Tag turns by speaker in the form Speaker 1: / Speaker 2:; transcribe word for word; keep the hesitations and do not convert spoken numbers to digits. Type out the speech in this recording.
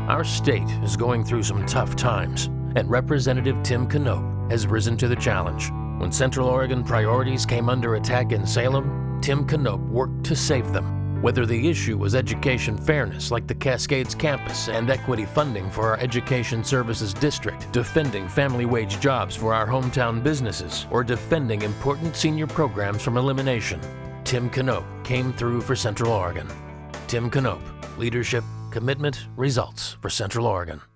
Speaker 1: Our state is going through some tough times, and Representative Tim Knopp has risen to the challenge. When Central Oregon priorities came under attack in Salem, Tim Knopp worked to save them. Whether the issue was education fairness like the Cascades campus and equity funding for our Education Services District, defending family wage jobs for our hometown businesses, or defending important senior programs from elimination, Tim Knopp came through for Central Oregon. Tim Knopp, leadership, commitment, results for Central Oregon.